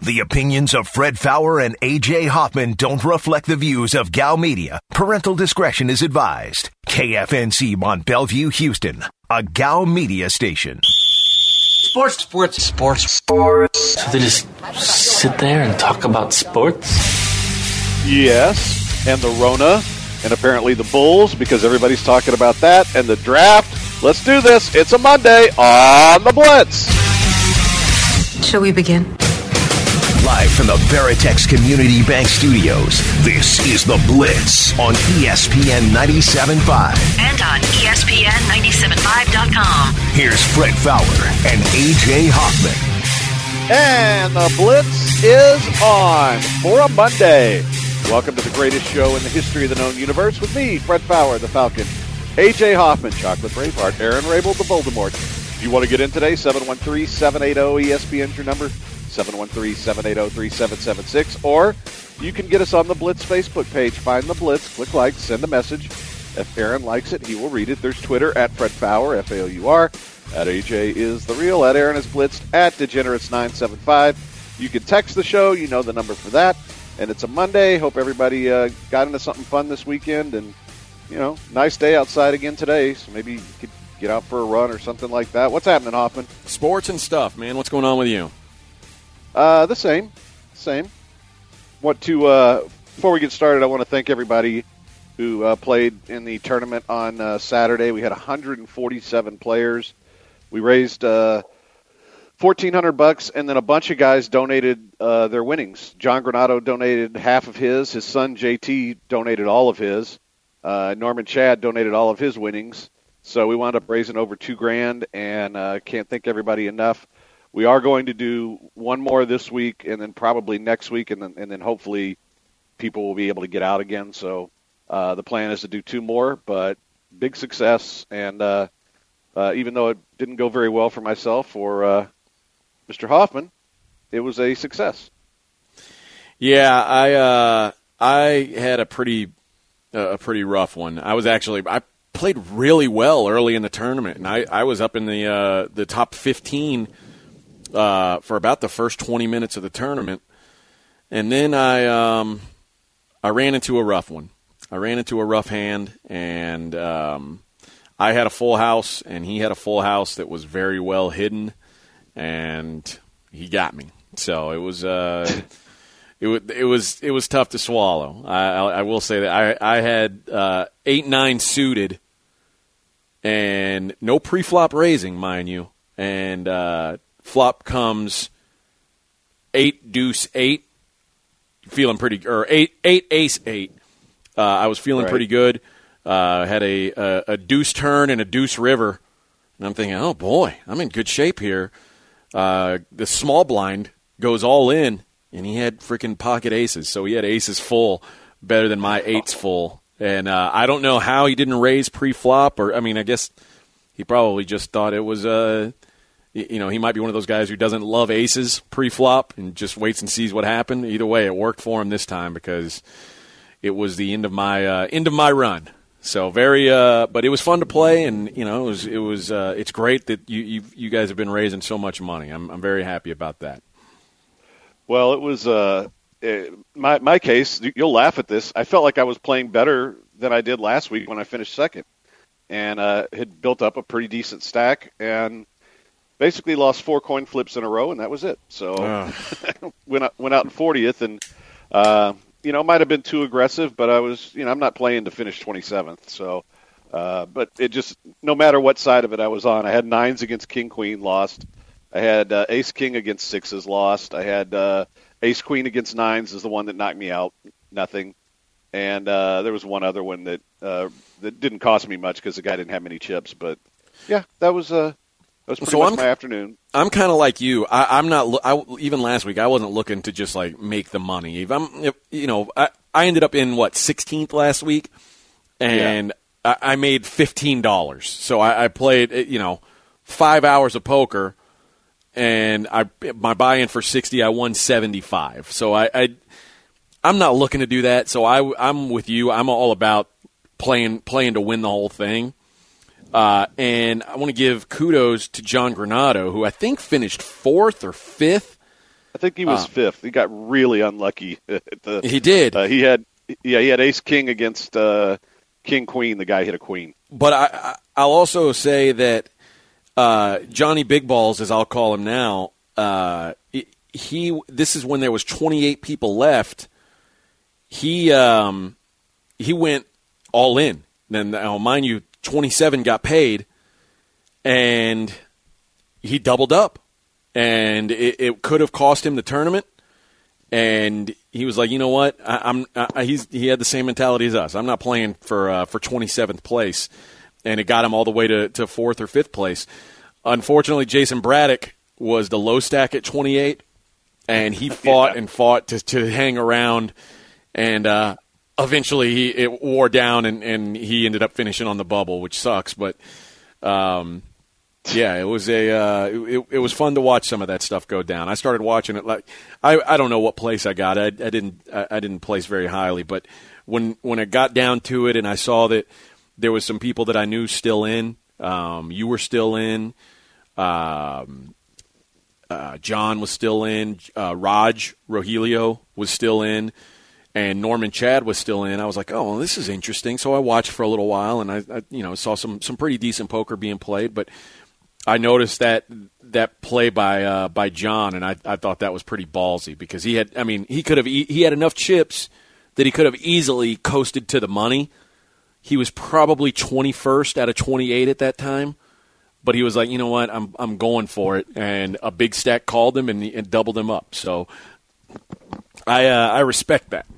The opinions of Fred Faour and A.J. Hoffman don't reflect the views of Gal Media. Parental discretion is advised. KFNC Mont Bellevue, Houston, a Gal Media station. Sports. So they just sit there and talk about sports? Yes, and the Rona, and apparently the Bulls, because everybody's talking about that, and the draft. Let's do this. It's a Monday on the Blitz. Shall we begin? Live from the Veritex Community Bank Studios, this is The Blitz on ESPN 97.5. And on ESPN975.com. Here's Fred Faour and A.J. Hoffman. And the Blitz is on for a Monday. Welcome to the greatest show in the history of the known universe with me, Fred Faour, the Falcon, A.J. Hoffman, Chocolate Braveheart, Aaron Rabel, the Voldemort. If you want to get in today, 713-780-ESPN's your number. 713-780-3776, or you can get us on the Blitz Facebook page. Find the Blitz, click like, send a message. If Aaron likes it, he will read it. There's Twitter, at Fred Faour, F-A-O-U-R, at AJ is the real, at Aaron is Blitzed, at Degenerates975. You can text the show, you know the number for that, and it's a Monday. Hope everybody got into something fun this weekend, and, you know, nice day outside again today, so maybe you could get out for a run or something like that. What's happening, Hoffman? Sports and stuff, man. What's going on with you? The same. Before we get started, I want to thank everybody who played in the tournament on Saturday. We had 147 players. We raised $1,400, and then a bunch of guys donated their winnings. John Granato donated half of his. His son JT donated all of his. Norman Chad donated all of his winnings. So we wound up raising over $2,000, and can't thank everybody enough. We are going to do one more this week, and then probably next week, and then hopefully people will be able to get out again. So the plan is to do two more, but big success. And even though it didn't go very well for myself or Mr. Hoffman, it was a success. Yeah, I had a pretty rough one. I played really well early in the tournament, and I was up in the top 15 for about the first 20 minutes of the tournament, and then I ran into a rough one. I ran into a rough hand, and I had a full house, and he had a full house that was very well hidden, and he got me. So it was it was tough to swallow. I will say that I had 8-9 suited, and no pre-flop raising, mind you, and flop comes 8-deuce-8, feeling pretty, or 8-ace-8. I was feeling pretty good. Had a deuce turn and a deuce river, and I'm thinking, oh boy, I'm in good shape here. The small blind goes all in, and he had freaking pocket aces, so he had aces full, better than my eights full. And I don't know how he didn't raise pre-flop, or I mean, I guess he probably just thought it was he might be one of those guys who doesn't love aces pre-flop and just waits and sees what happened. Either way, it worked for him this time because it was the end of my run. So but it was fun to play, and it's great that you guys have been raising so much money. I'm very happy about that. Well, it was my case. You'll laugh at this. I felt like I was playing better than I did last week when I finished second, and had built up a pretty decent stack, and basically lost 4 coin flips in a row, and that was it. So went out in 40th, and might have been too aggressive, but I was, I'm not playing to finish 27th. So, but it just, no matter what side of it I was on, I had 9s against King Queen, lost. I had Ace King against 6s, lost. I had Ace Queen against 9s is the one that knocked me out, nothing. And there was one other one that didn't cost me much because the guy didn't have many chips. But yeah, that was pretty much my afternoon. I'm kind of like you. I'm not. Even last week, I wasn't looking to just like make the money. I ended up in 16th last week, and I made $15. So I played 5 hours of poker, and my buy-in for 60, I won 75. So I'm not looking to do that. So I'm with you. I'm all about playing to win the whole thing. And I want to give kudos to John Granato, who I think finished 4th or 5th I think he was fifth. He got really unlucky. He did. He had ace king against king queen. The guy hit a queen. But I'll also say that Johnny Big Balls, as I'll call him now, this is when there was 28 people left. He went all in. Then, mind you, 27 got paid, and he doubled up. And it could have cost him the tournament. And he was like, you know what? He had the same mentality as us. I'm not playing for 27th place. And it got him all the way to 4th or 5th place. Unfortunately, Jason Braddock was the low stack at 28, and he fought and fought to hang around. And eventually it wore down, and he ended up finishing on the bubble, which sucks. But yeah, it was it was fun to watch some of that stuff go down. I started watching it like I don't know what place I got. I didn't place very highly, but when it got down to it, and I saw that there was some people that I knew still in. You were still in. John was still in. Raj Rogelio was still in. And Norman Chad was still in. I was like, oh, well, this is interesting. So I watched for a little while, and I saw some pretty decent poker being played. But I noticed that play by John, and I thought that was pretty ballsy because he had enough chips that he could have easily coasted to the money. He was probably 21st out of 28 at that time, but he was like, you know what, I'm going for it, and a big stack called him and doubled him up. So I respect that.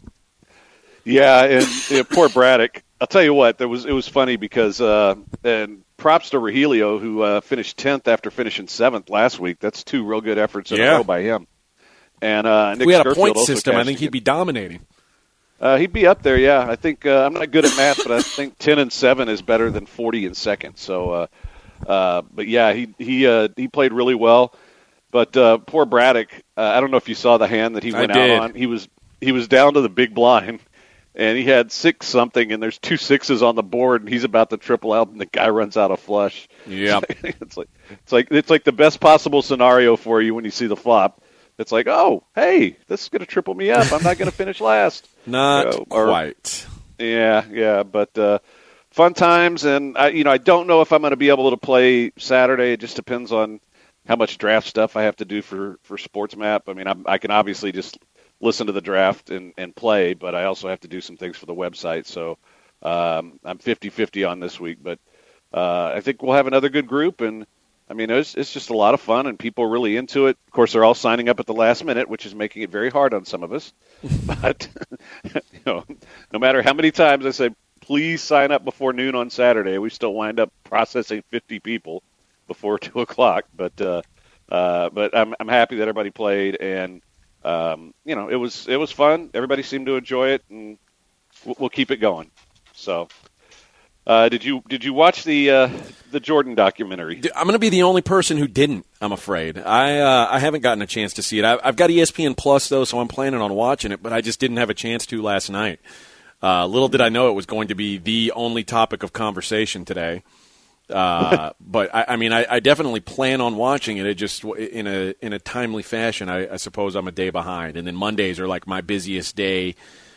Yeah, and poor Braddock. I'll tell you what, it was funny because and props to Rogelio, who finished 10th after finishing 7th last week. That's 2 real good efforts in a row by him. And Nick if we had Scurfield a point system, I think he'd be dominating. He'd be up there, yeah. I think I'm not good at math, but I think 10 and 7 is better than 40 and second. So, but yeah, he played really well. But poor Braddock, I don't know if you saw the hand that he went out on. He was down to the big blind, and he had 6 something, and there's 2 6s on the board, and he's about to triple out, and the guy runs out a flush. Yeah, it's like the best possible scenario for you when you see the flop. It's like, oh, hey, this is going to triple me up. I'm not going to finish last. Not quite. Yeah, but fun times, and I don't know if I'm going to be able to play Saturday. It just depends on how much draft stuff I have to do for SportsMap. I mean, I can obviously just listen to the draft and play, but I also have to do some things for the website. So I'm 50-50 on this week, but I think we'll have another good group, and I mean, it's just a lot of fun, and people are really into it. Of course, they're all signing up at the last minute, which is making it very hard on some of us. But no matter how many times I say, please sign up before noon on Saturday, we still wind up processing 50 people before 2 o'clock. But I'm happy that everybody played, and it was fun. Everybody seemed to enjoy it, and we'll keep it going. So. Did you watch the Jordan documentary? I'm going to be the only person who didn't, I'm afraid. I haven't gotten a chance to see it. I've got ESPN Plus, though, so I'm planning on watching it, but I just didn't have a chance to last night. Little did I know it was going to be the only topic of conversation today. But, I definitely plan on watching it. It just in a timely fashion. I suppose I'm a day behind. And then Mondays are like my busiest day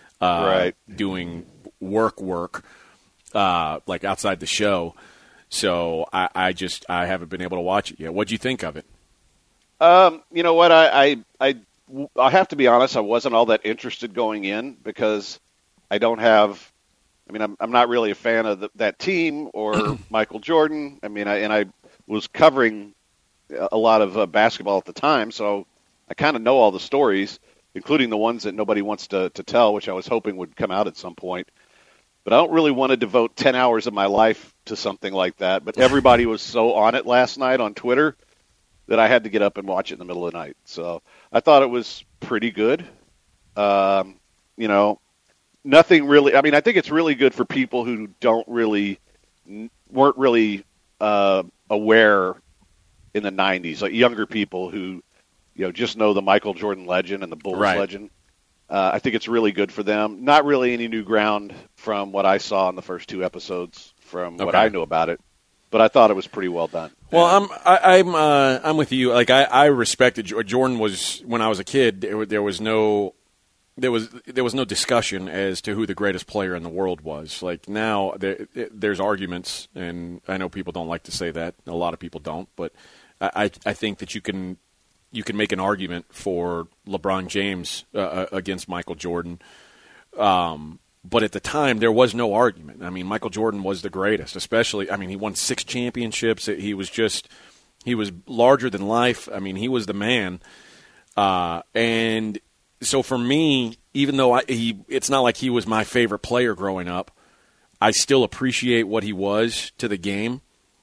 doing work. Like outside the show, so I haven't been able to watch it yet. What'd you think of it? You know what? I have to be honest. I wasn't all that interested going in because I don't have. I mean, I'm not really a fan of that team or Michael Jordan. I mean, I was covering a lot of basketball at the time, so I kind of know all the stories, including the ones that nobody wants to tell, which I was hoping would come out at some point. But I don't really want to devote 10 hours of my life to something like that. But everybody was so on it last night on Twitter that I had to get up and watch it in the middle of the night. So I thought it was pretty good. Nothing really. I mean, I think it's really good for people who weren't really aware in the 90s, like younger people who, just know the Michael Jordan legend and the Bulls legend. I think it's really good for them. Not really any new ground from what I saw in the first 2 episodes from what I knew about it. but I thought it was pretty well done. Well, I'm with you. Like I respected Jordan. Was when I was a kid, there was no discussion as to who the greatest player in the world was. Like now, there's arguments, and I know people don't like to say that. A lot of people don't, but I think that you can make an argument for LeBron James against Michael Jordan. But at the time, there was no argument. I mean, Michael Jordan was the greatest, especially, I mean, he won 6 championships. He was larger than life. I mean, he was the man. And so for me, even though it's not like he was my favorite player growing up, I still appreciate what he was to the game.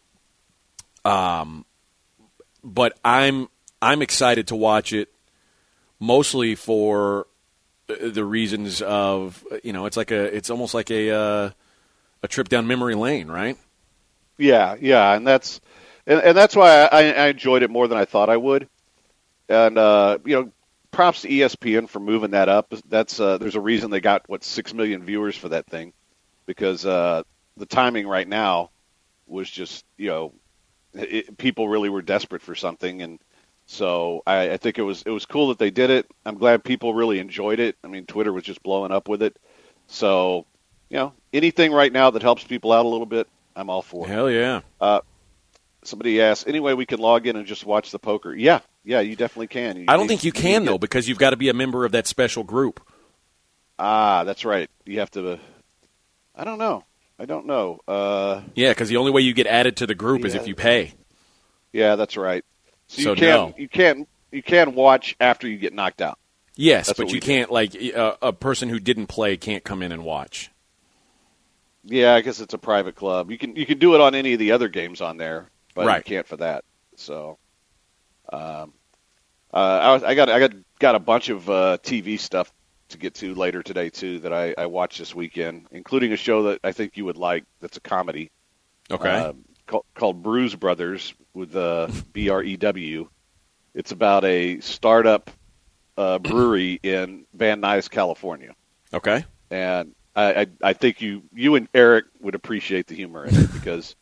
But I'm excited to watch it mostly for the reasons of, it's almost like a trip down memory lane, right? Yeah, and that's why I enjoyed it more than I thought I would. And props to ESPN for moving that up. That's there's a reason they got 6 million viewers for that thing, because the timing right now was just people really were desperate for something, and so I think it was cool that they did it. I'm glad people really enjoyed it. I mean, Twitter was just blowing up with it. So, anything right now that helps people out a little bit, I'm all for. Hell yeah. Somebody asked, any way we can log in and just watch the poker? Yeah, you definitely can. I don't think you can, though, because you've got to be a member of that special group. That's right. You have to I don't know. Yeah, because the only way you get added to the group is if you pay. Yeah, that's right. So you can watch after you get knocked out. Yes, but you can't, a person who didn't play can't come in and watch. Yeah, I guess it's a private club. You can do it on any of the other games on there, but right. You can't for that. So, I got a bunch of TV stuff to get to later today too that I watched this weekend, including a show that I think you would like. That's a comedy. Okay. Called Brews Brothers with BREW. It's about a startup brewery in Van Nuys, California. Okay. And I think you and Eric would appreciate the humor in it because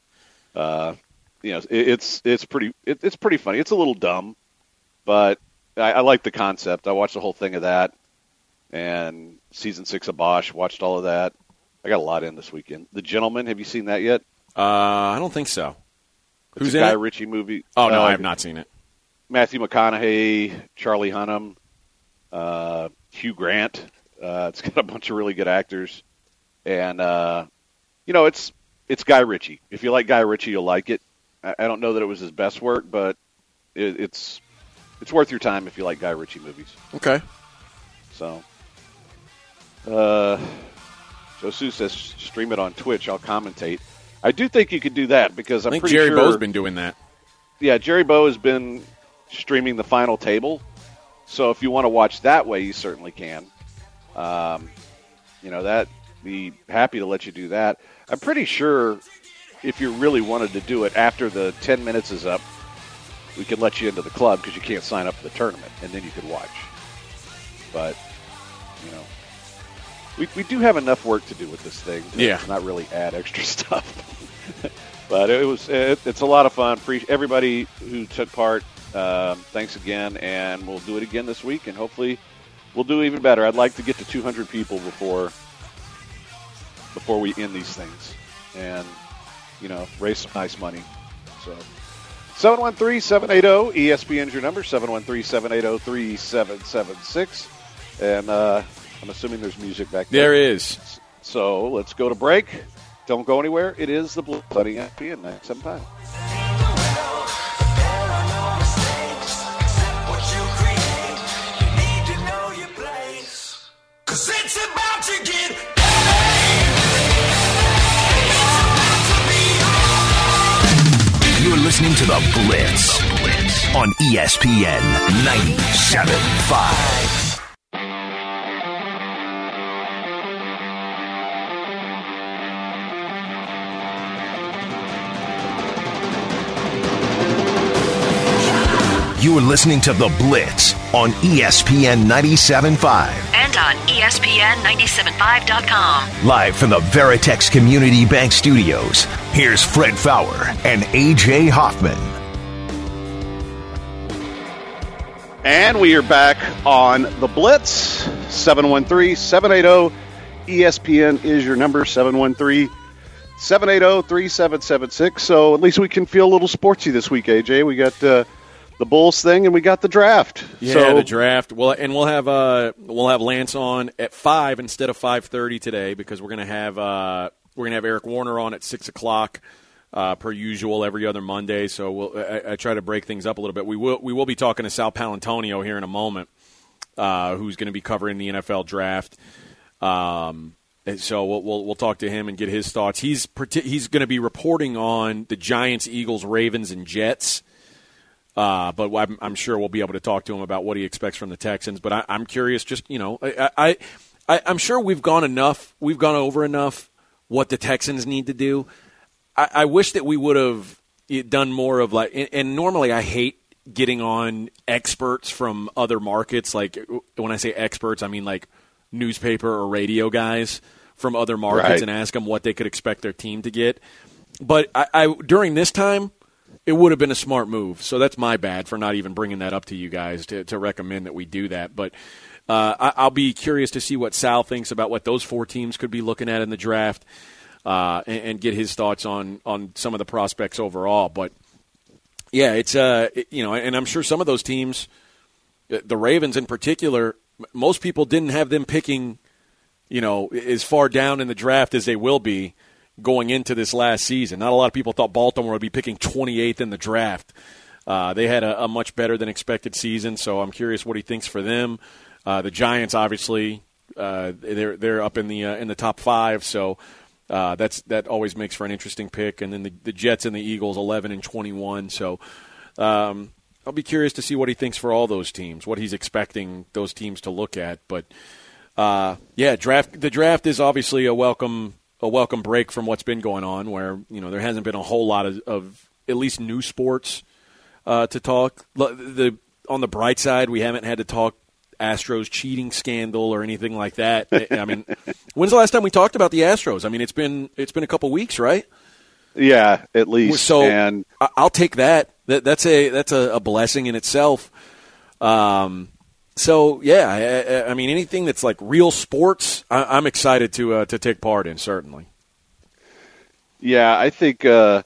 it's pretty funny. It's a little dumb, but I like the concept. I watched the whole thing of that, and season 6 of Bosch. Watched all of that. I got a lot in this weekend. The Gentleman. Have you seen that yet? I don't think so. Who's in it? Guy Ritchie movie. Oh, no, I have not seen it. Matthew McConaughey, Charlie Hunnam, Hugh Grant. It's got a bunch of really good actors. And, it's Guy Ritchie. If you like Guy Ritchie, you'll like it. I don't know that it was his best work, but it's worth your time if you like Guy Ritchie movies. Okay. So, Josu says stream it on Twitch. I'll commentate. I do think you could do that because I think Jerry Bo's been doing that. Yeah, Jerry Bo has been streaming the final table. So if you want to watch that way, you certainly can. That be happy to let you do that. I'm pretty sure if you really wanted to do it after the 10 minutes is up, we could let you into the club because you can't sign up for the tournament, and then you could watch. But, we do have enough work to do with this thing to not really add extra stuff. But it's a lot of fun. Everybody who took part, thanks again, and we'll do it again this week, and hopefully we'll do even better. I'd like to get to 200 people before we end these things and, raise some nice money. So 713-780, ESPN's your number, 713-780-3776. And I'm assuming there's music back there. There is. So let's go to break. Don't go anywhere. It is the Blue Bunny ESPN 97.5. You're listening to The Blitz on ESPN 97.5. You're listening to The Blitz on ESPN 97.5. And on ESPN975.com. Live from the Veritex Community Bank Studios, here's Fred Faour and A.J. Hoffman. And we are back on The Blitz. 713-780-ESPN is your number, 713-780-3776. So at least we can feel a little sportsy this week, AJ. We got the Bulls thing, and we got the draft. Yeah, the draft. Well, and we'll have Lance on at 5 instead of 5:30 today because we're gonna have Eric Warner on at 6:00 per usual every other Monday. So I try to break things up a little bit. We will be talking to Sal Paolantonio here in a moment, who's going to be covering the NFL draft. And so we'll talk to him and get his thoughts. He's going to be reporting on the Giants, Eagles, Ravens, and Jets. But I'm sure we'll be able to talk to him about what he expects from the Texans. But I'm curious. Just I'm sure we've gone over enough what the Texans need to do. I wish that we would have done more of and normally I hate getting on experts from other markets. Like when I say experts, I mean like newspaper or radio guys from other markets, right, and ask them what they could expect their team to get. But I during this time, it would have been a smart move. So that's my bad for not even bringing that up to you guys to recommend that we do that. But I'll be curious to see what Sal thinks about what those 4 teams could be looking at in the draft. And get his thoughts on some of the prospects overall. But, yeah, it's and I'm sure some of those teams, the Ravens in particular, most people didn't have them picking, as far down in the draft as they will be going into this last season. Not a lot of people thought Baltimore would be picking 28th in the draft. They had a much better than expected season, so I'm curious what he thinks for them. The Giants, obviously, they're up in the top 5, so – that always makes for an interesting pick. And then the Jets and the Eagles, 11 and 21. So I'll be curious to see what he thinks for all those teams, what he's expecting those teams to look at. But, the draft is obviously a welcome break from what's been going on where, there hasn't been a whole lot of at least new sports to talk. On the bright side, we haven't had to talk Astros cheating scandal or anything like that. I mean, when's the last time we talked about the Astros? I mean, it's been a couple weeks, right? Yeah, at least. So and I'll take that. That's a blessing in itself. So yeah, I mean, anything that's like real sports, I'm excited to take part in. Certainly. Yeah, I think it'll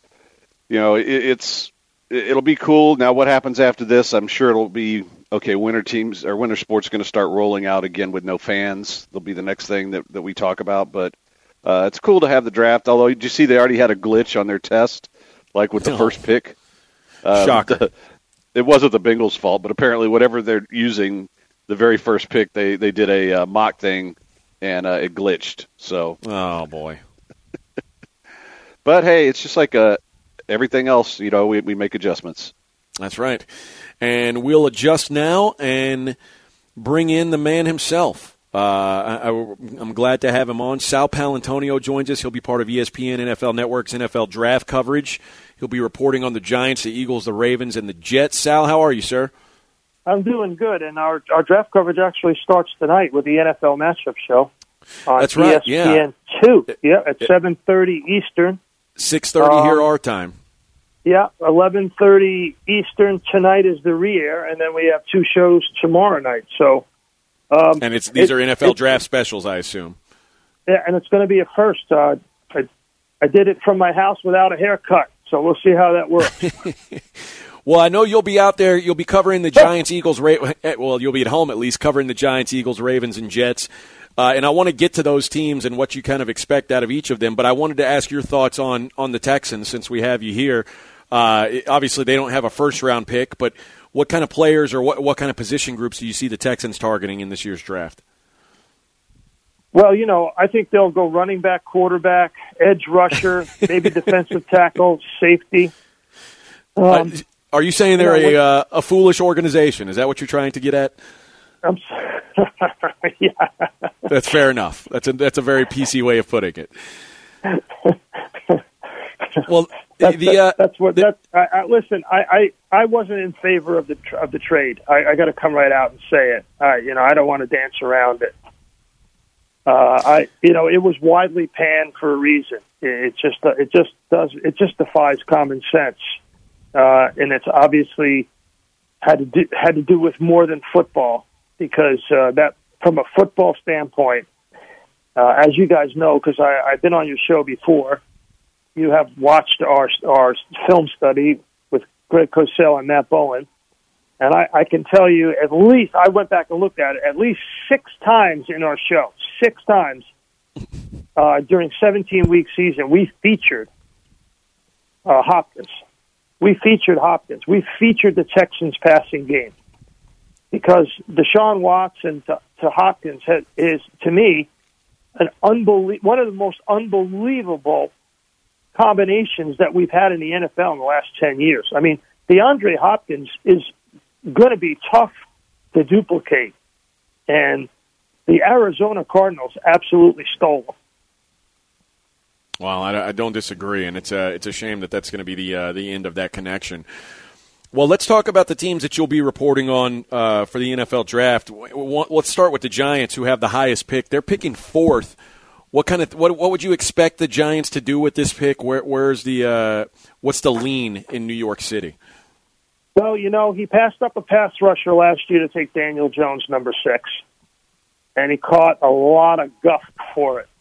be cool. Now, what happens after this? I'm sure it'll be. Okay, winter sports going to start rolling out again with no fans. They'll be the next thing that we talk about. But it's cool to have the draft. Although, did you see they already had a glitch on their test, like with the first pick? Shocker. It wasn't the Bengals' fault, but apparently whatever they're using, the very first pick, they did a mock thing, and it glitched. So. Oh, boy. But, hey, it's just like everything else. We make adjustments. That's right. And we'll adjust now and bring in the man himself. I'm glad to have him on. Sal Paolantonio joins us. He'll be part of ESPN NFL Network's NFL draft coverage. He'll be reporting on the Giants, the Eagles, the Ravens, and the Jets. Sal, how are you, sir? I'm doing good, and our draft coverage actually starts tonight with the NFL matchup show on That's right, ESPN 2, at 7:30 Eastern. 6:30 here our time. Yeah, 11:30 Eastern tonight is the re-air, and then we have 2 shows tomorrow night. So, and these are NFL draft specials, I assume. Yeah, and it's going to be a first. I did it from my house without a haircut, so we'll see how that works. Well, I know you'll be out there. You'll be covering the Giants, Eagles. Well, you'll be at home at least covering the Giants, Eagles, Ravens, and Jets. And I want to get to those teams and what you kind of expect out of each of them. But I wanted to ask your thoughts on the Texans since we have you here. Obviously, they don't have a first-round pick, but what kind of players or what kind of position groups do you see the Texans targeting in this year's draft? Well, I think they'll go running back, quarterback, edge rusher, maybe defensive tackle, safety. Are you saying they're a foolish organization? Is that what you're trying to get at? I'm sorry. Yeah. That's fair enough. That's a very PC way of putting it. Well, Listen, I wasn't in favor of the trade. I got to come right out and say it. I don't want to dance around it. It was widely panned for a reason. It just defies common sense, and it's obviously had to do with more than football, because that from a football standpoint, as you guys know, because I've been on your show before. You have watched our film study with Greg Cosell and Matt Bowen, and I can tell you at least, I went back and looked at it, at least 6 times in our show, 6 times during 17-week season, we featured Hopkins. We featured Hopkins. We featured the Texans passing game, because Deshaun Watson to Hopkins is, to me, one of the most unbelievable combinations that we've had in the NFL in the last 10 years. I mean, DeAndre Hopkins is going to be tough to duplicate, and the Arizona Cardinals absolutely stole him. Well, I don't disagree, and it's a shame that that's going to be the end of that connection. Well, let's talk about the teams that you'll be reporting on for the NFL draft. Let's start with the Giants, who have the highest pick. They're picking 4th. What would you expect the Giants to do with this pick? What's the lean in New York City? Well, he passed up a pass rusher last year to take Daniel Jones, number 6, and he caught a lot of guff for it.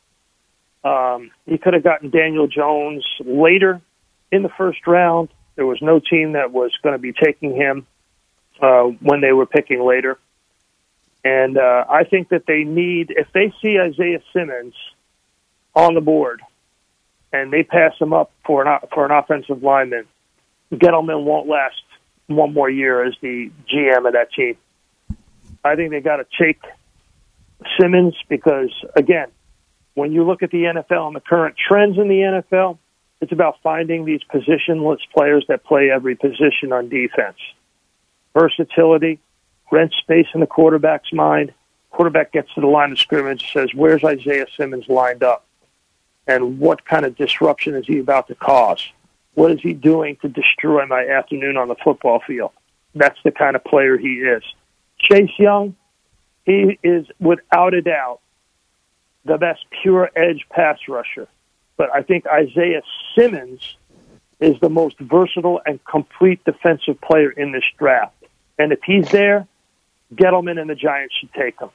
He could have gotten Daniel Jones later in the first round. There was no team that was going to be taking him when they were picking later. And I think that they need, if they see Isaiah Simmons on the board and they pass him up for an offensive lineman, Gettleman won't last one more year as the GM of that team. I think they got to take Simmons because, again, when you look at the NFL and the current trends in the NFL, it's about finding these positionless players that play every position on defense. Versatility, rent space in the quarterback's mind. Quarterback gets to the line of scrimmage, says, where's Isaiah Simmons lined up? And what kind of disruption is he about to cause? What is he doing to destroy my afternoon on the football field? That's the kind of player he is. Chase Young, he is without a doubt the best pure edge pass rusher. But I think Isaiah Simmons is the most versatile and complete defensive player in this draft. And if he's there, Gettleman and the Giants should take him.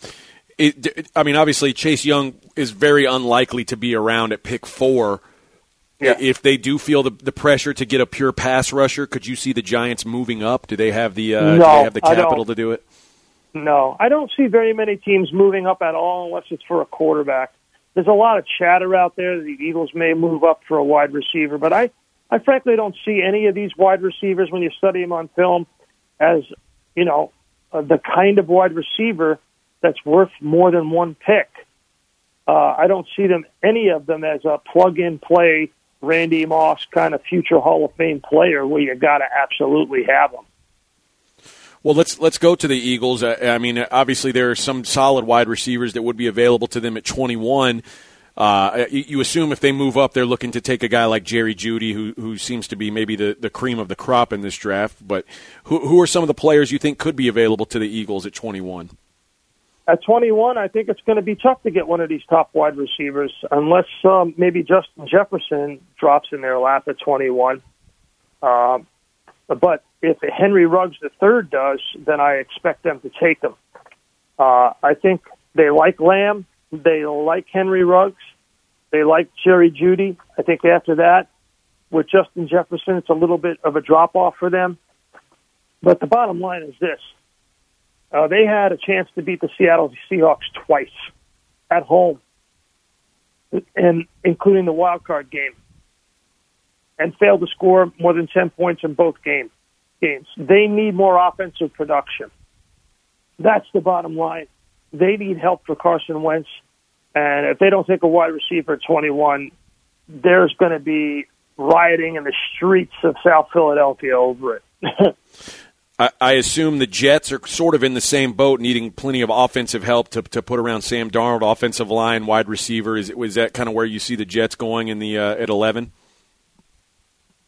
Obviously, Chase Young is very unlikely to be around at pick 4. Yeah. If they do feel the pressure to get a pure pass rusher, could you see the Giants moving up? Do they have the capital to do it? No, I don't see very many teams moving up at all unless it's for a quarterback. There's a lot of chatter out there that the Eagles may move up for a wide receiver, but I frankly don't see any of these wide receivers when you study them on film as, the kind of wide receiver that's worth more than one pick. I don't see any of them as a plug-and-play Randy Moss kind of future Hall of Fame player where you got to absolutely have them. Well, let's go to the Eagles. Obviously there are some solid wide receivers that would be available to them at 21. You assume if they move up, they're looking to take a guy like Jerry Jeudy, who seems to be maybe the cream of the crop in this draft. But who are some of the players you think could be available to the Eagles at 21? At 21, I think it's going to be tough to get one of these top wide receivers unless maybe Justin Jefferson drops in their lap at 21. But if Henry Ruggs III does, then I expect them to take him. I think they like Lamb. They like Henry Ruggs. They like Jerry Jeudy. I think after that, with Justin Jefferson, it's a little bit of a drop-off for them. But the bottom line is this. They had a chance to beat the Seattle Seahawks twice at home, and including the wild card game, and failed to score more than 10 points in both games. They need more offensive production. That's the bottom line. They need help for Carson Wentz, and if they don't take a wide receiver at 21, there's going to be rioting in the streets of South Philadelphia over it. I assume the Jets are sort of in the same boat, needing plenty of offensive help to put around Sam Darnold, offensive line, wide receiver. Was that kind of where you see the Jets going in the at 11?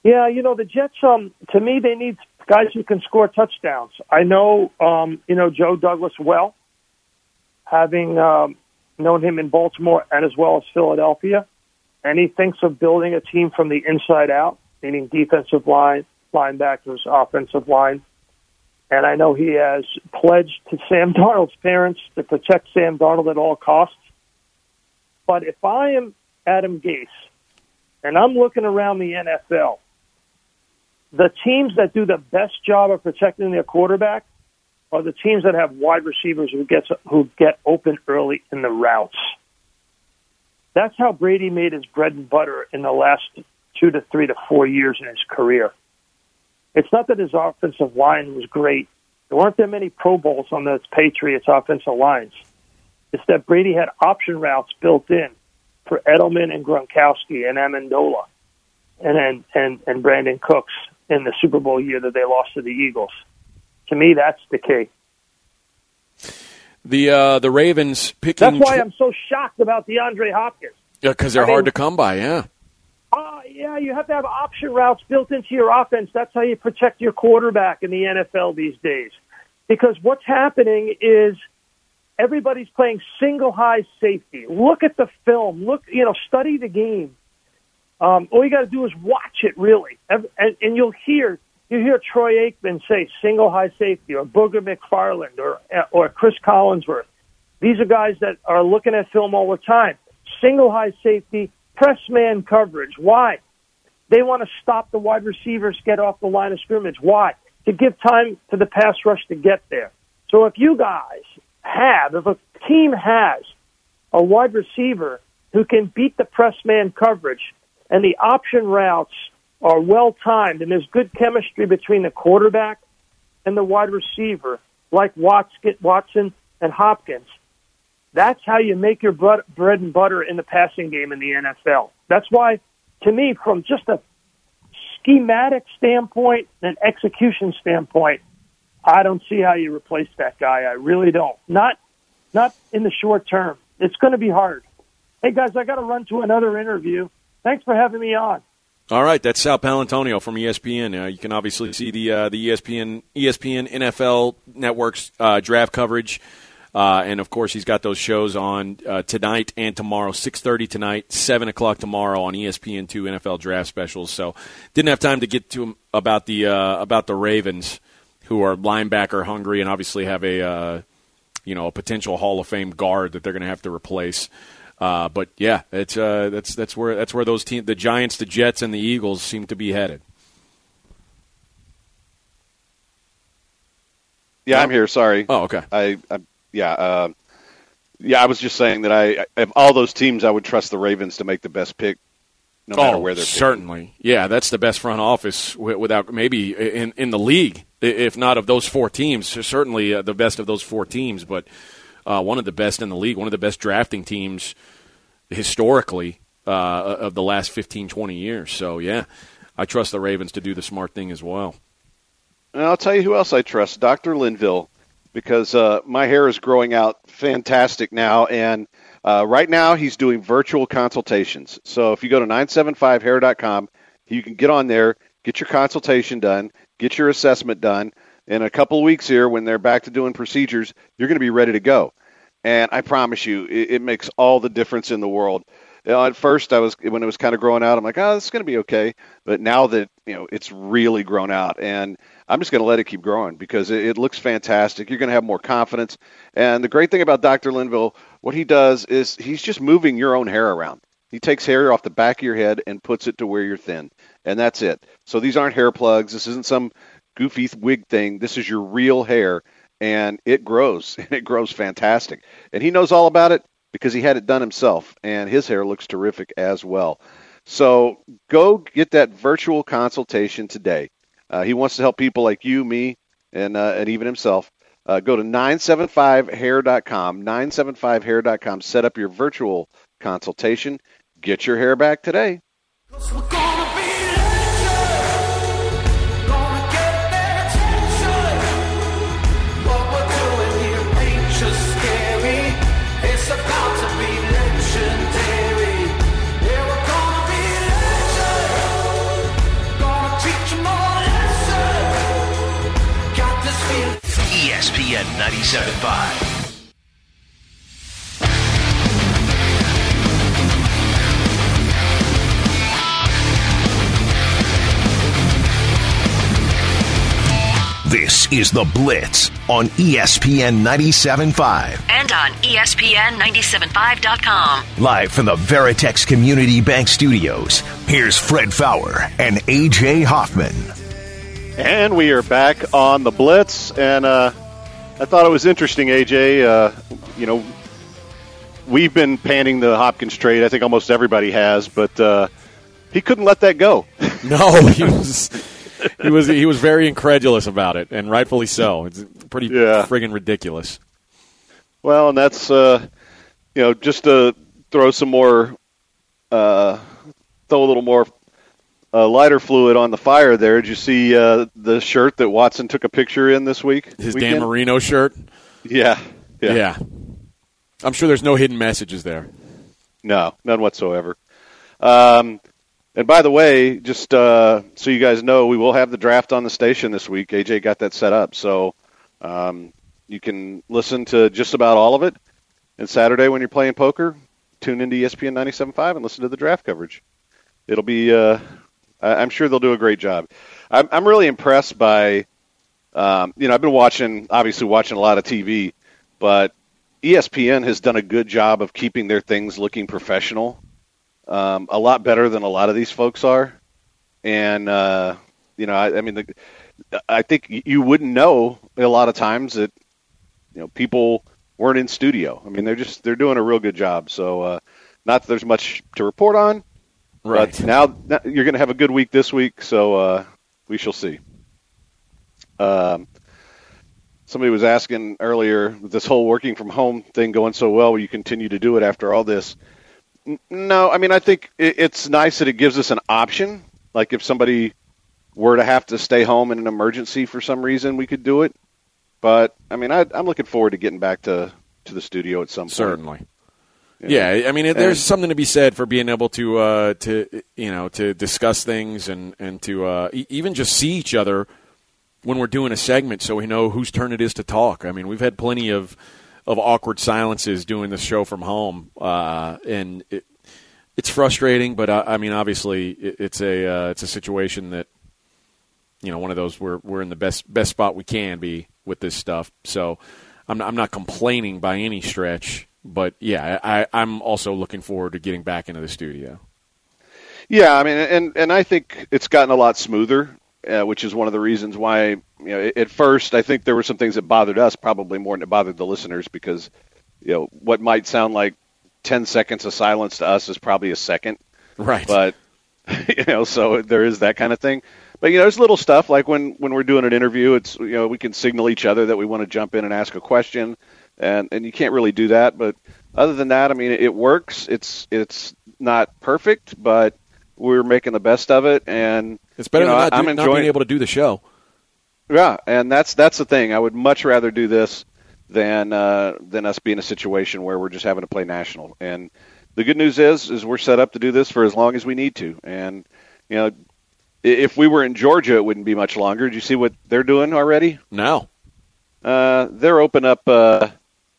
Yeah, the Jets, to me, they need guys who can score touchdowns. I know, Joe Douglas well, having known him in Baltimore and as well as Philadelphia. And he thinks of building a team from the inside out, meaning defensive line, linebackers, offensive line. And I know he has pledged to Sam Darnold's parents to protect Sam Darnold at all costs. But if I am Adam Gase and I'm looking around the NFL, the teams that do the best job of protecting their quarterback are the teams that have wide receivers who get open early in the routes. That's how Brady made his bread and butter in the last 2 to 3 to 4 years in his career. It's not that his offensive line was great. There weren't that many Pro Bowls on the Patriots' offensive lines. It's that Brady had option routes built in for Edelman and Gronkowski and Amendola and Brandon Cooks in the Super Bowl year that they lost to the Eagles. To me, that's the key. The Ravens picking... That's why I'm so shocked about DeAndre Hopkins. Yeah, because they're hard to come by, yeah. Yeah, you have to have option routes built into your offense. That's how you protect your quarterback in the NFL these days. Because what's happening is everybody's playing single high safety. Look at the film. Study the game. All you got to do is watch it, really. And you'll hear Troy Aikman say single high safety, or Booger McFarland, or Chris Collinsworth. These are guys that are looking at film all the time. Single high safety, press man coverage. Why? They want to stop the wide receivers get off the line of scrimmage. Why? To give time for the pass rush to get there. So if a team has a wide receiver who can beat the press man coverage and the option routes are well-timed and there's good chemistry between the quarterback and the wide receiver, like Watson and Hopkins, that's how you make your bread and butter in the passing game in the NFL. That's why, to me, from just a schematic standpoint and execution standpoint, I don't see how you replace that guy. I really don't. Not in the short term. It's going to be hard. Hey, guys, I got to run to another interview. Thanks for having me on. All right, that's Sal Paolantonio from ESPN. You can obviously see the ESPN NFL Network's draft coverage. And, of course, he's got those shows on tonight and tomorrow, 6:30 tonight, 7 o'clock tomorrow on ESPN2 NFL Draft Specials. So didn't have time to get to him about the Ravens, who are linebacker hungry and obviously have a potential Hall of Fame guard that they're going to have to replace. But, yeah, that's where those teams, the Giants, the Jets, and the Eagles seem to be headed. Yeah, I'm here. Sorry. Oh, okay. I was just saying that I of all those teams, I would trust the Ravens to make the best pick, no matter where they're picking. Certainly. Yeah, that's the best front office without maybe in the league, if not of those four teams. Certainly the best of those four teams, but one of the best in the league, one of the best drafting teams historically of the last 15, 20 years. So, yeah, I trust the Ravens to do the smart thing as well. And I'll tell you who else I trust, Dr. Linville. Because my hair is growing out fantastic now, and right now he's doing virtual consultations. So if you go to 975hair.com, you can get on there, get your consultation done, get your assessment done. In a couple of weeks here, when they're back to doing procedures, you're going to be ready to go. And I promise you, it makes all the difference in the world. At first, when it was kind of growing out, I'm like, this is going to be okay. But now that it's really grown out, and I'm just going to let it keep growing because it looks fantastic. You're going to have more confidence. And the great thing about Dr. Linville, what he does is he's just moving your own hair around. He takes hair off the back of your head and puts it to where you're thin, and that's it. So these aren't hair plugs. This isn't some goofy wig thing. This is your real hair, and it grows, and it grows fantastic. And he knows all about it because he had it done himself, and his hair looks terrific as well. So go get that virtual consultation today. He wants to help people like you, me, and even himself. Go to 975hair.com, 975hair.com. Set up your virtual consultation. Get your hair back today. This is The Blitz on ESPN 97.5. And on ESPN975.com. Live from the Veritex Community Bank Studios, here's Fred Faour and A.J. Hoffman. And we are back on The Blitz, and I thought it was interesting, A.J., we've been panning the Hopkins trade. I think almost everybody has, but he couldn't let that go. No, he was very incredulous about it, and rightfully so. It's pretty friggin' ridiculous. Well, and that's just to throw some more, throw a little more lighter fluid on the fire. There, did you see the shirt that Watson took a picture in this week? His Dan Marino shirt. Yeah. I'm sure there's no hidden messages there. No, none whatsoever. And by the way, just so you guys know, we will have the draft on the station this week. AJ got that set up, so you can listen to just about all of it. And Saturday when you're playing poker, tune into ESPN 97.5 and listen to the draft coverage. It'll be, I'm sure they'll do a great job. I'm really impressed by, I've been watching a lot of TV, but ESPN has done a good job of keeping their things looking professional. A lot better than a lot of these folks are. And, I think you wouldn't know a lot of times that, people weren't in studio. I mean, they're doing a real good job. So, not that there's much to report on, right. But now you're going to have a good week this week. So, we shall see. Somebody was asking earlier, this whole working from home thing going so well, will you continue to do it after all this? No, I mean, I think it's nice that it gives us an option. Like if somebody were to have to stay home in an emergency for some reason, we could do it. But, I mean, I'm looking forward to getting back to the studio at some point. Certainly. Yeah, I mean, there's something to be said for being able to discuss things and to even just see each other when we're doing a segment so we know whose turn it is to talk. I mean, we've had plenty of awkward silences doing the show from home, and it's frustrating. But obviously, it's a situation that one of those we're in the best spot we can be with this stuff. So I'm not complaining by any stretch, but yeah, I'm also looking forward to getting back into the studio. Yeah, I mean, and I think it's gotten a lot smoother. Which is one of the reasons why, at first I think there were some things that bothered us probably more than it bothered the listeners because, what might sound like 10 seconds of silence to us is probably a second. Right. But, so there is that kind of thing. But, there's little stuff like when we're doing an interview, it's, we can signal each other that we want to jump in and ask a question, and you can't really do that. But other than that, I mean, it works. It's not perfect, but we're making the best of it, and it's better than not being able to do the show. Yeah, and that's the thing. I would much rather do this than us be in a situation where we're just having to play national. And the good news is we're set up to do this for as long as we need to. And if we were in Georgia, it wouldn't be much longer. Did you see what they're doing already? No. They're opening up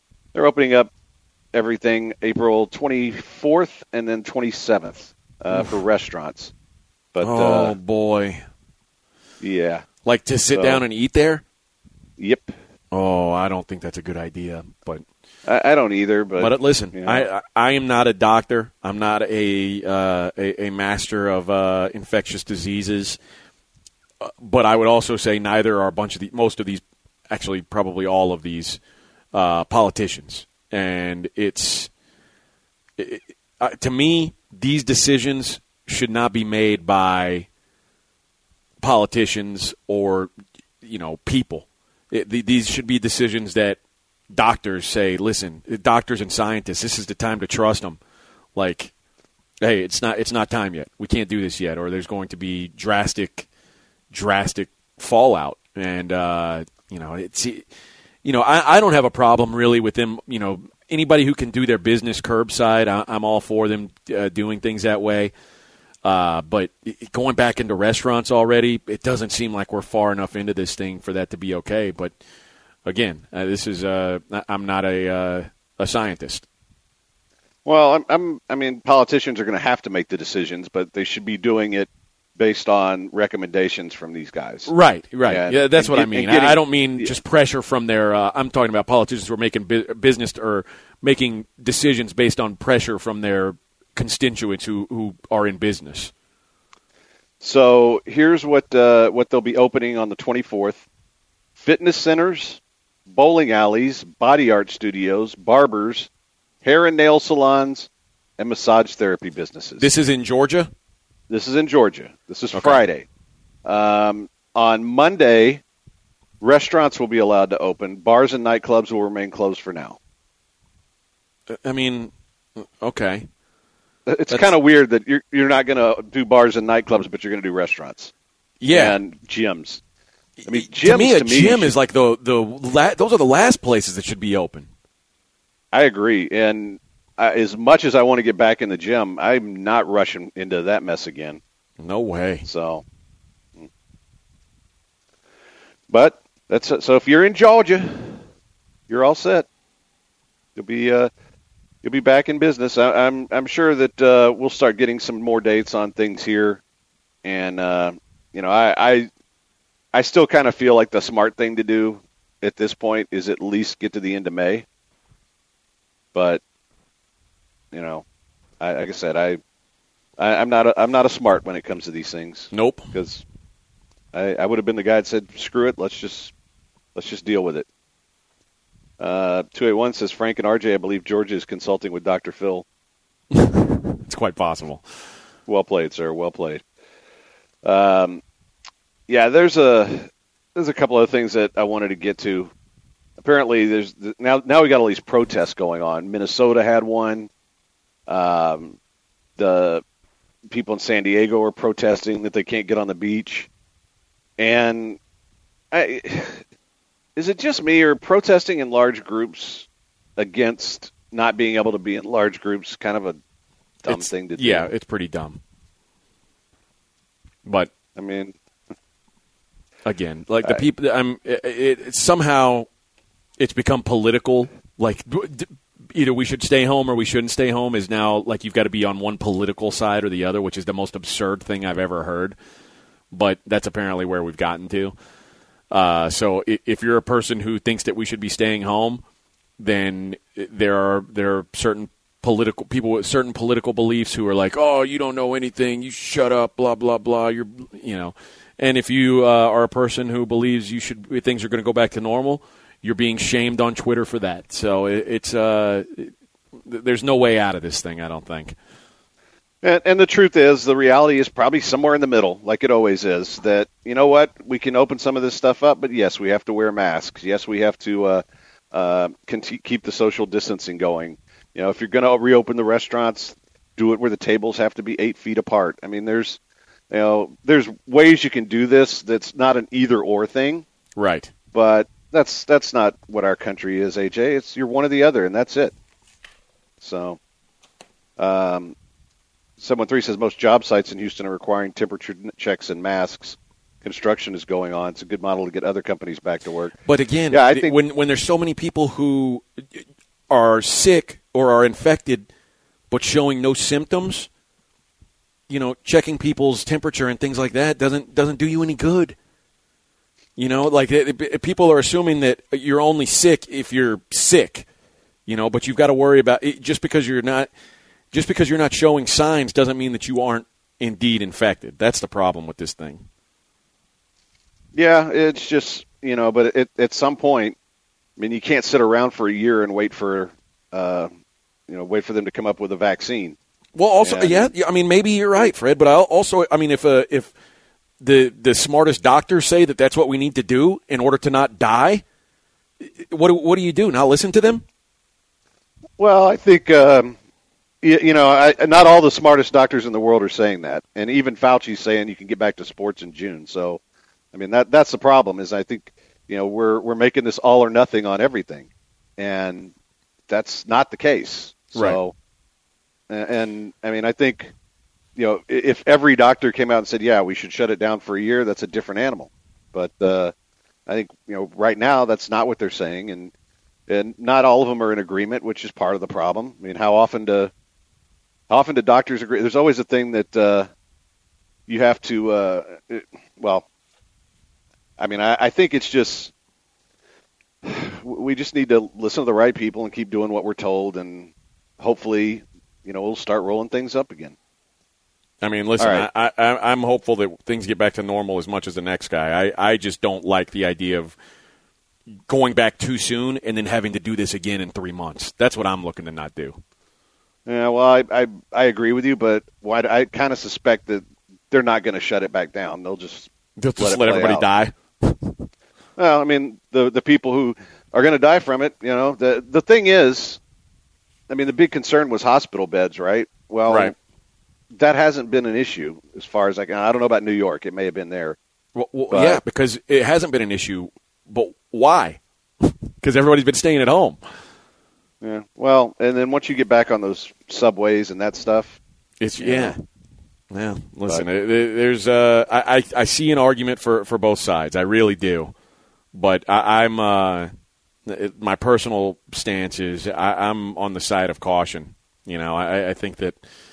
everything April 24th and then 27th. For restaurants. But boy. Yeah. Like to sit down and eat there? Yep. Oh, I don't think that's a good idea, but I don't either, but listen, I am not a doctor. I'm not a master of infectious diseases. But I would also say neither are most of these, actually probably all of these politicians. And to me, these decisions should not be made by politicians or, people. These should be decisions that doctors say, listen, doctors and scientists, this is the time to trust them. Like, hey, it's not time yet. We can't do this yet, or there's going to be drastic fallout. And, I don't have a problem really with them, anybody who can do their business curbside, I'm all for them doing things that way. But going back into restaurants already, it doesn't seem like we're far enough into this thing for that to be okay. But again, this is I'm not a scientist. Well, I mean, politicians are going to have to make the decisions, but they should be doing it based on recommendations from these guys. Right. And, yeah, that's what I mean. I don't mean yeah. just pressure from their I'm talking about politicians who are making business or making decisions based on pressure from their constituents who are in business. So here's what they'll be opening on the 24th. Fitness centers, bowling alleys, body art studios, barbers, hair and nail salons, and massage therapy businesses. This is in Georgia? This is in Georgia. This is Okay. Friday. On Monday, restaurants will be allowed to open. Bars and nightclubs will remain closed for now. I mean, okay. It's kind of weird that you're not going to do bars and nightclubs, but you're going to do restaurants. Yeah. And gyms. I mean, to me, a gyms gym is like those are the last places that should be open. I agree. And as much as I want to get back in the gym, I'm not rushing into that mess again. No way. So, but so if you're in Georgia, you're all set. You'll be back in business. I'm sure that we'll start getting some more dates on things here, and I still kind of feel like the smart thing to do at this point is at least get to the end of May. But like I said, I'm not a smart when it comes to these things. Nope. Because I would have been the guy that said, screw it, let's just deal with it. 281 says, Frank and RJ, I believe Georgia is consulting with Dr. Phil. It's quite possible. Well played, sir. Well played. Yeah, there's a couple other things that I wanted to get to. Apparently, there's now we got all these protests going on. Minnesota had one. The people in San Diego are protesting that they can't get on the beach. And is it just me, or protesting in large groups against not being able to be in large groups kind of a dumb thing to do? Yeah, it's pretty dumb. But I mean, again, like the people, somehow it's become political. Like either we should stay home or we shouldn't stay home is now like you've got to be on one political side or the other, which is the most absurd thing I've ever heard. But that's apparently where we've gotten to. So if you're a person who thinks that we should be staying home, then there are certain political people with certain political beliefs who are like, oh, you don't know anything, you shut up, blah blah blah. And if you are a person who believes things are going to go back to normal, you're being shamed on Twitter for that. So there's no way out of this thing, I don't think. And the truth is, the reality is probably somewhere in the middle, like it always is, that, you know what, we can open some of this stuff up, but yes, we have to wear masks. Yes, we have to keep the social distancing going. If you're going to reopen the restaurants, do it where the tables have to be 8 feet apart. I mean, there's ways you can do this that's not an either-or thing. Right. But that's not what our country is, AJ. You're one or the other, and that's it. So, 713 says most job sites in Houston are requiring temperature checks and masks. Construction is going on. It's a good model to get other companies back to work. But again, I think when there's so many people who are sick or are infected but showing no symptoms, checking people's temperature and things like that doesn't do you any good. People are assuming that you're only sick if you're sick, but you've got to worry about it. Just because you're not showing signs doesn't mean that you aren't indeed infected. That's the problem with this thing. Yeah, it's just, but at some point, I mean, you can't sit around for a year and wait for them to come up with a vaccine. Well, also, yeah, I mean, maybe you're right, Fred, but if the smartest doctors say that that's what we need to do in order to not die, what do you do? Not listen to them? Well, I think, not all the smartest doctors in the world are saying that. And even Fauci's saying you can get back to sports in June. So, I mean, that's the problem is I think, we're making this all or nothing on everything. And that's not the case. So, right. And I mean, I think, if every doctor came out and said, yeah, we should shut it down for a year, that's a different animal. But I think, right now that's not what they're saying. And not all of them are in agreement, which is part of the problem. I mean, how often do doctors agree? There's always a thing that you have to. I think it's just we just need to listen to the right people and keep doing what we're told, and hopefully, we'll start rolling things up again. I mean, listen, right. I'm hopeful that things get back to normal as much as the next guy. I just don't like the idea of going back too soon and then having to do this again in 3 months. That's what I'm looking to not do. Yeah, well, I agree with you, but I kind of suspect that they're not going to shut it back down. They'll just let everybody die. Well, I mean, the people who are going to die from it, the thing is, I mean, the big concern was hospital beds, right? Well, right. That hasn't been an issue as far as I don't know about New York. It may have been there. Well, yeah, because it hasn't been an issue. But why? Because everybody's been staying at home. Yeah. Well, and then once you get back on those subways and that stuff, Yeah. Listen, there's I see an argument for both sides. I really do. But I'm my personal stance is I'm on the side of caution. I think that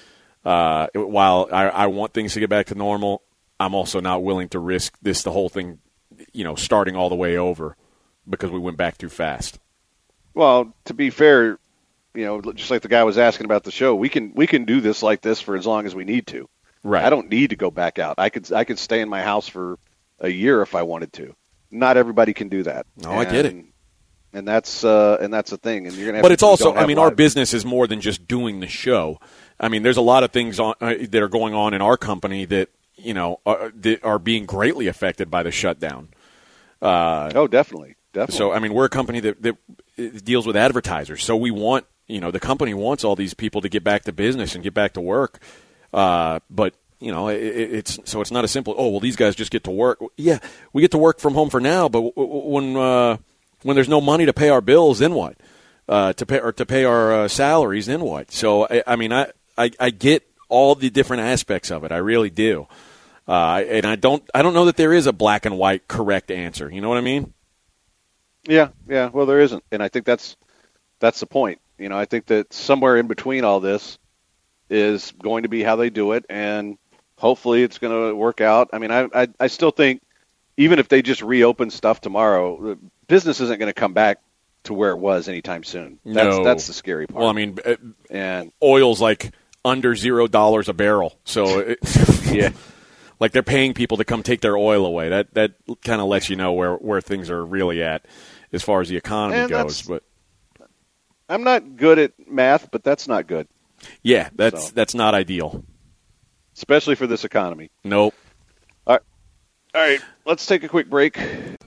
while I want things to get back to normal, I'm also not willing to risk the whole thing, starting all the way over because we went back too fast. Well, to be fair, just like the guy was asking about the show, we can do this like this for as long as we need to. Right. I don't need to go back out. I could stay in my house for a year if I wanted to. Not everybody can do that. No, I get it. And that's a thing. And you're gonna have but it's also, our lives. business is more than just doing the show. I mean, there's a lot of things that are going on in our company that that are being greatly affected by the shutdown. Oh, definitely. So, I mean, we're a company that deals with advertisers. So we want, the company wants all these people to get back to business and get back to work. But, it's not a simple, these guys just get to work. Yeah, we get to work from home for now, but when there's no money to pay our bills, then what? To pay our salaries, then what? So, I get all the different aspects of it. I really do. And I don't know that there is a black and white correct answer. You know what I mean? Yeah. Well, there isn't, and I think that's the point. I think that somewhere in between all this is going to be how they do it, and hopefully it's going to work out. I mean, I still think even if they just reopen stuff tomorrow, business isn't going to come back to where it was anytime soon. That's the scary part. Well, I mean, and oil's like under $0 a barrel, so yeah. Like they're paying people to come take their oil away. That kind of lets you know where things are really at as far as the economy goes. But I'm not good at math, but that's not good. Yeah, that's not ideal, especially for this economy. Nope. All right. Let's take a quick break. I'm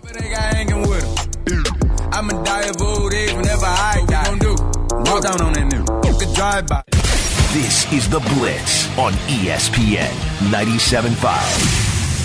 a die of old age whenever I die. Walk down on that new. You could drive by. This is The Blitz on ESPN 97.5.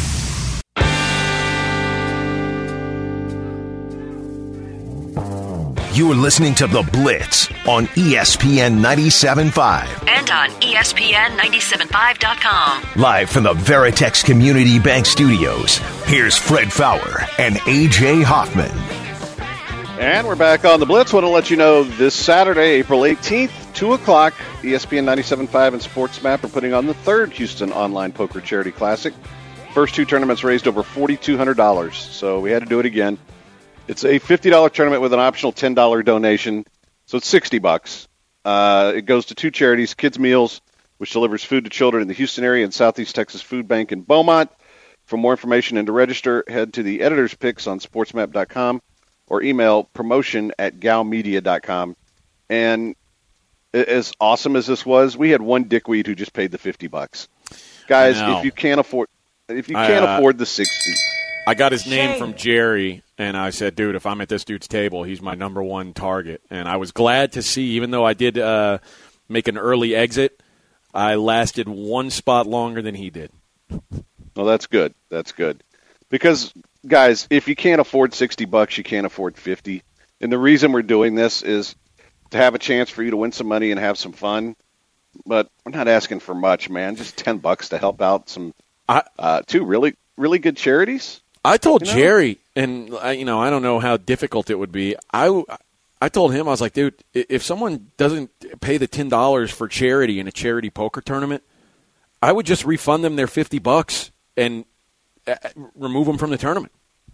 You're listening to The Blitz on ESPN 97.5. And on ESPN975.com. Live from the Veritex Community Bank Studios, here's Fred Faour and A.J. Hoffman. And we're back on The Blitz. Want to let you know this Saturday, April 18th, 2 o'clock, ESPN 97.5 and SportsMap are putting on the third Houston Online Poker Charity Classic. First two tournaments raised over $4,200, so we had to do it again. It's a $50 tournament with an optional $10 donation, so it's $60. It goes to two charities, Kids Meals, which delivers food to children in the Houston area, and Southeast Texas Food Bank in Beaumont. For more information and to register, head to the editor's picks on sportsmap.com or email promotion@galmedia.com. And as awesome as this was, we had one dickweed who just paid the $50. Guys, if you can't afford the 60. I got his name from Jerry, and I said, dude, if I'm at this dude's table, he's my number one target. And I was glad to see, even though I did make an early exit, I lasted one spot longer than he did. Well, that's good. That's good. Because, guys, if you can't afford $60, you can't afford $50. And the reason we're doing this is to have a chance for you to win some money and have some fun. But we're not asking for much, man. Just $10 to help out some two really, really good charities. I told Jerry, and I don't know how difficult it would be. I told him, I was like, dude, if someone doesn't pay the $10 for charity in a charity poker tournament, I would just refund them their $50 and remove them from the tournament.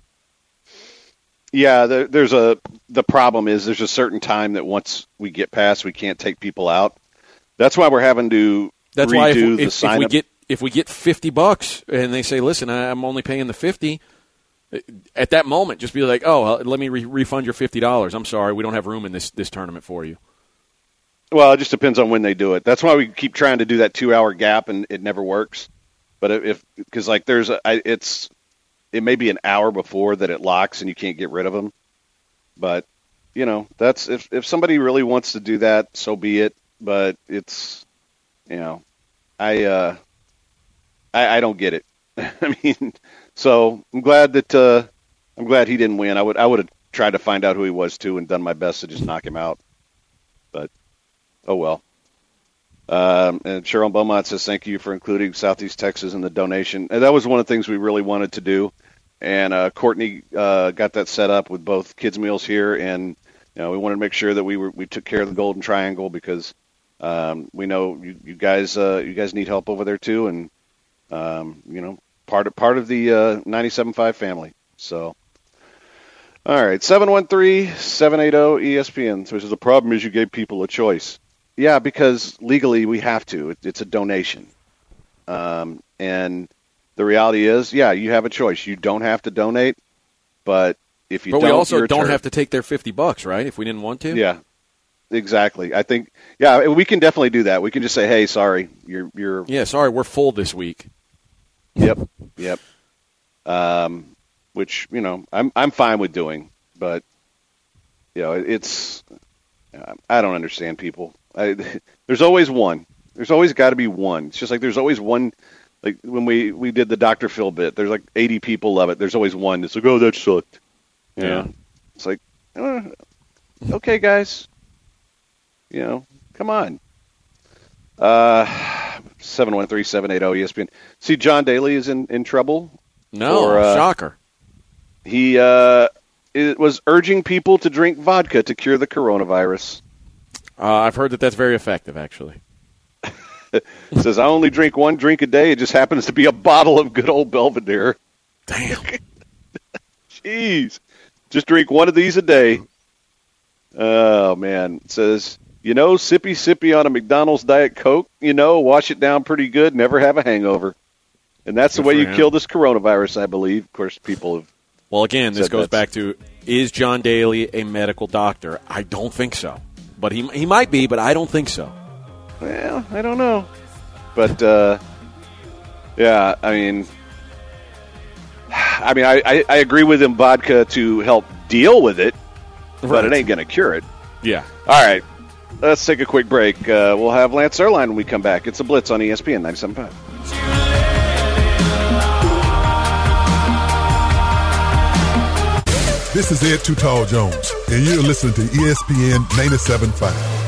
Yeah, the problem is there's a certain time that once we get past, we can't take people out. That's why we're having to redo the sign-up. If we get $50 and they say, listen, I'm only paying the $50, at that moment, just be like, oh, let me refund your $50. I'm sorry, we don't have room in this tournament for you. Well, it just depends on when they do it. That's why we keep trying to do that 2-hour gap, and it never works. But because like it may be an hour before that it locks and you can't get rid of them. But that's if somebody really wants to do that, so be it. But it's I don't get it. I mean, so I'm glad he didn't win. I would have tried to find out who he was too and done my best to just knock him out. But oh well. And Cheryl Beaumont says, thank you for including Southeast Texas in the donation. And that was one of the things we really wanted to do. And Courtney got that set up with both kids' meals here. And we wanted to make sure that we took care of the Golden Triangle because we know you guys need help over there too. And, part of the 97.5 family. So, all right, 713-780-ESPN. So the problem is you gave people a choice. Yeah, because legally we have to. It's a donation. And the reality is, yeah, you have a choice. You don't have to donate, but if you don't, we also don't have to take their $50, right, if we didn't want to? Yeah, exactly. I think, yeah, we can definitely do that. We can just say, hey, sorry, you're Yeah, sorry, we're full this week. Yep. Which, I'm fine with doing, but, it's I don't understand people. There's always one. There's always got to be one. It's just like there's always one. Like when we did the Dr. Phil bit, there's like 80 people love it. There's always one that's like, oh, that sucked. Yeah. It's like, okay, guys. Come on. 713-780-ESPN. See, John Daly is in trouble. No, shocker. He was urging people to drink vodka to cure the coronavirus. I've heard that's very effective, actually. It says, I only drink one drink a day. It just happens to be a bottle of good old Belvedere. Damn. Jeez. Just drink one of these a day. Oh, man. It says, sippy on a McDonald's Diet Coke, wash it down pretty good, never have a hangover. And that's the way you kill this coronavirus, I believe. Of course, people have. Well, again, this goes back to, is John Daly a medical doctor? I don't think so. But he might be, but I don't think so. Well, I don't know. But, yeah, I agree with him, vodka to help deal with it, but it ain't going to cure it. Yeah. All right. Let's take a quick break. We'll have Lance Erline when we come back. It's a Blitz on ESPN 97.5. This is Ed Too Tall Jones, and you're listening to ESPN 97.5.